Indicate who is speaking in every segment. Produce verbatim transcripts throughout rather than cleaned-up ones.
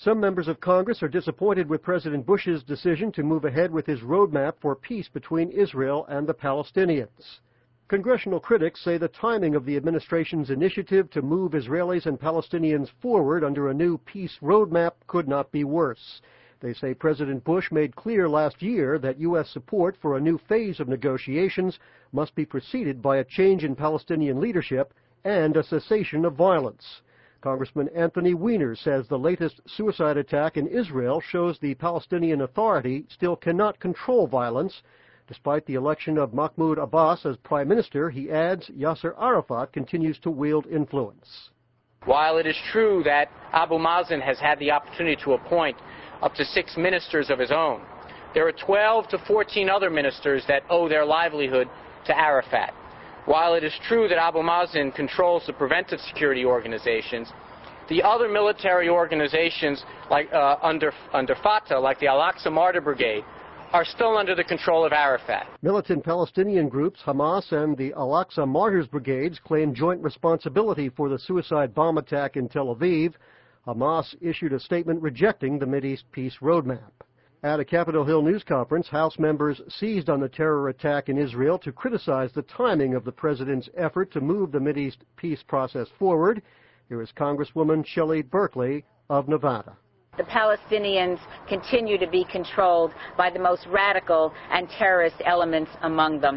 Speaker 1: Some members of Congress are disappointed with President Bush's decision to move ahead with his roadmap for peace between Israel and the Palestinians. Congressional critics say the timing of the administration's initiative to move Israelis and Palestinians forward under a new peace roadmap could not be worse. They say President Bush made clear last year that U S support for a new phase of negotiations must be preceded by a change in Palestinian leadership and a cessation of violence. Congressman Anthony Weiner says the latest suicide attack in Israel shows the Palestinian Authority still cannot control violence. Despite the election of Mahmoud Abbas as prime minister, he adds Yasser Arafat continues to wield influence.
Speaker 2: While it is true that Abu Mazen has had the opportunity to appoint up to six ministers of his own, there are twelve to fourteen other ministers that owe their livelihood to Arafat. While it is true that Abu Mazen controls the preventive security organizations, the other military organizations like uh, under, under Fatah, like the Al-Aqsa Martyr Brigade, are still under the control of Arafat.
Speaker 1: Militant Palestinian groups Hamas and the Al-Aqsa Martyrs Brigades claim joint responsibility for the suicide bomb attack in Tel Aviv. Hamas issued a statement rejecting the Mideast peace roadmap. At a Capitol Hill news conference, House members seized on the terror attack in Israel to criticize the timing of the president's effort to move the Mideast peace process forward. Here is Congresswoman Shelley Berkley of Nevada.
Speaker 3: The Palestinians continue to be controlled by the most radical and terrorist elements among them.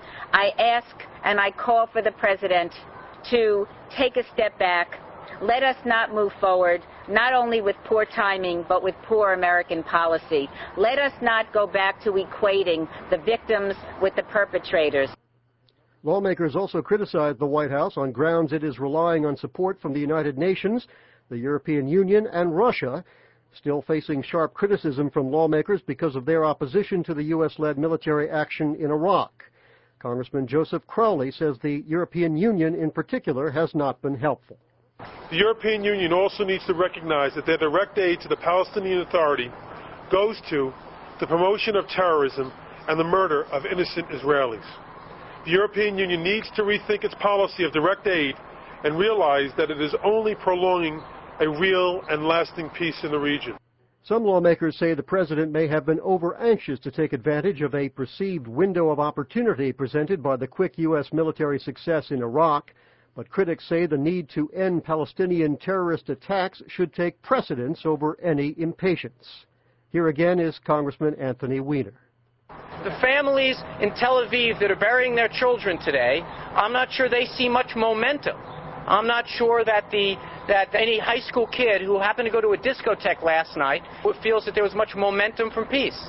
Speaker 3: I ask and I call for the President to take a step back. Let us not move forward, not only with poor timing, but with poor American policy. Let us not go back to equating the victims with the perpetrators.
Speaker 1: Lawmakers also criticized the White House on grounds it is relying on support from the United Nations, the European Union, and Russia, still facing sharp criticism from lawmakers because of their opposition to the U S-led military action in Iraq. Congressman Joseph Crowley says the European Union in particular has not been helpful.
Speaker 4: The European Union also needs to recognize that their direct aid to the Palestinian Authority goes to the promotion of terrorism and the murder of innocent Israelis. The European Union needs to rethink its policy of direct aid and realize that it is only prolonging a real and lasting peace in the region.
Speaker 1: Some lawmakers say the president may have been over-anxious to take advantage of a perceived window of opportunity presented by the quick U S military success in Iraq, but critics say the need to end Palestinian terrorist attacks should take precedence over any impatience. Here again is Congressman Anthony Weiner.
Speaker 2: The families in Tel Aviv that are burying their children today, I'm not sure they see much momentum. I'm not sure that the that any high school kid who happened to go to a discotheque last night feels that there was much momentum from peace.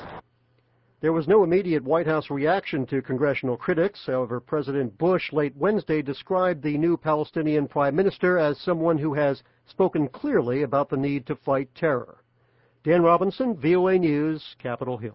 Speaker 1: There was no immediate White House reaction to congressional critics. However, President Bush late Wednesday described the new Palestinian prime minister as someone who has spoken clearly about the need to fight terror. Dan Robinson, V O A News, Capitol Hill.